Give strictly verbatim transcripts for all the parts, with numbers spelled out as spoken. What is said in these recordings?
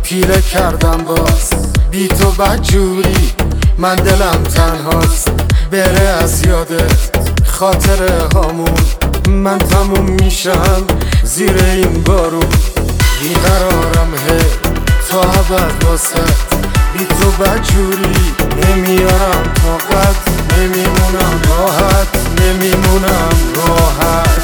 پیله کردم باز بی تو بدجوری، من دلم تنهاست بره از یادت خاطره هامون. من تموم میشم زیر این بارون، بیقرارم هی تا ابد واسه بی تو بدجوری. نمیارم طاقت، نمیمونم راحت، نمیمونم راحت.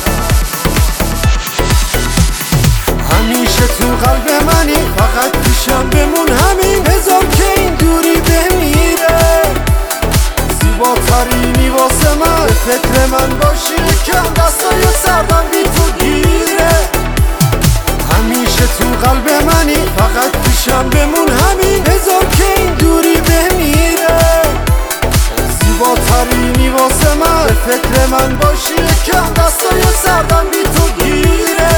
همیشه تو قلب منی، فقط پیشم بمون همین. بذار که این دوری بمیره، زیباترینی واسه من. به فکر من باشی کم، دستای سردم بی تو گیره. همیشه تو قلب منی، فقط پیشم بمون همین. بذار که این دوری بمیره، زیباترینی واسه من. به فکر من باشی کم، دستای سردم بی تو گیره.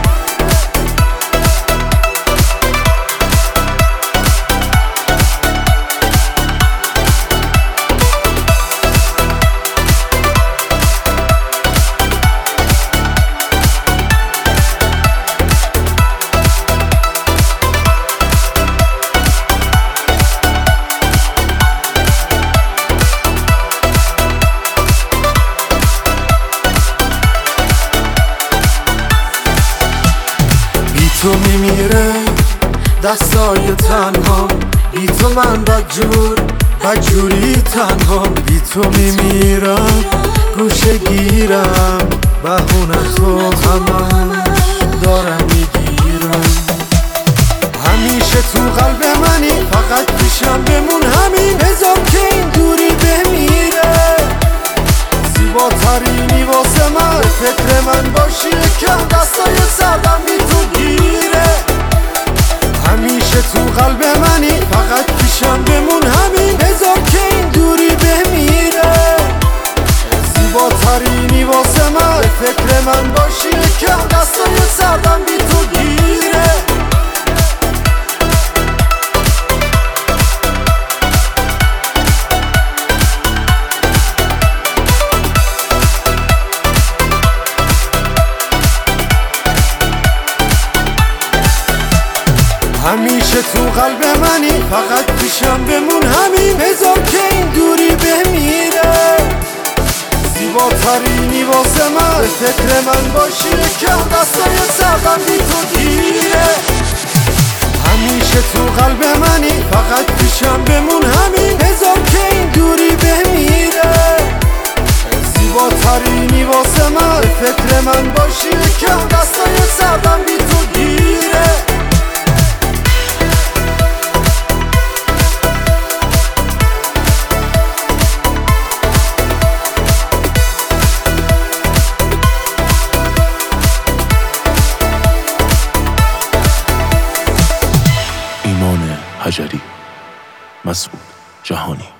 تو میمیره دستای تنها، بی تو من بدجور بدجوری تنها. بی تو میمیرم گوشه گیرم، بهونه تو همه دارم میگیرم. همیشه تو قلب منی، فقط پیشم بمون همین. بذار که این دوری بمیره، زیباترینی واسه من. به فکر من باشی کم، دستای سردم بی تو گیره. همیشه تو قلب منی، فقط پیشم بمون همین. بذار که این دوری بمیره، زیباترینی واسه من. به فکر من باشی کم، دستای سردم بی تو گیره. همیشه تو قلب منی، فقط پیشم بمون همین. بذار که این دوری بمیره، زیباترینی واسه من. به فکر من باشی کم، دستای سردم بی تو گیره. همیشه تو قلب منی، فقط پیشم بمون همین. بذار که این دوری بمیره، زیباترینی واسه من. به فکر من باشی کم، دستای سردم بی تو گیره. ایمان حجری، مسعود جهانی.